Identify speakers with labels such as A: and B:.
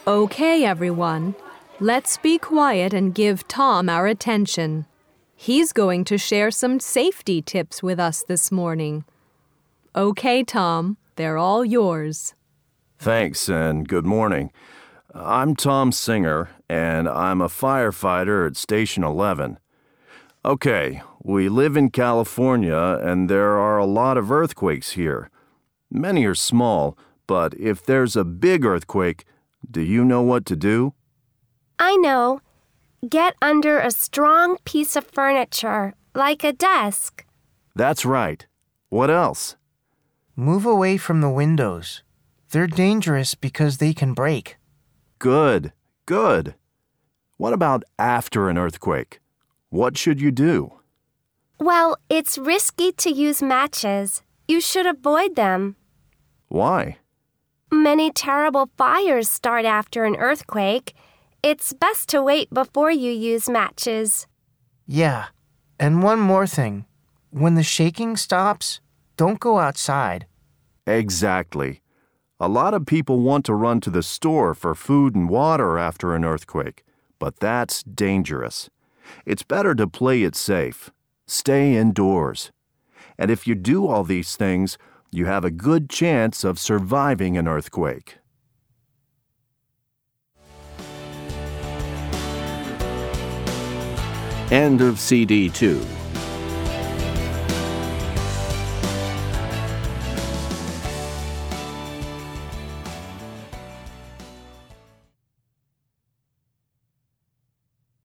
A: Okay, everyone. Let's be quiet and give Tom our attention. He's going to share some safety tips with us this morning. Okay, Tom, they're all yours.
B: Thanks, and good morning. I'm Tom Singer, and I'm a firefighter at Station 11. Okay, we live in California, and there are a lot of earthquakes here. Many are small, but if there's a big earthquake, do you know what to do?
C: I know. Get under a strong piece of furniture, like a desk.
B: That's right. What else?
D: Move away from the windows. They're dangerous because they can break.
B: Good. What about after an earthquake? What should you do?
C: Well, it's risky to use matches. You should avoid them.
B: Why?
C: Many terrible fires start after an earthquake. It's best to wait before you use matches.
D: Yeah, and one more thing. When the shaking stops, don't go outside.
B: Exactly. A lot of people want to run to the store for food and water after an earthquake, but that's dangerous. It's better to play it safe. Stay indoors. And if you do all these things, you have a good chance of surviving an earthquake.
E: End of CD 2.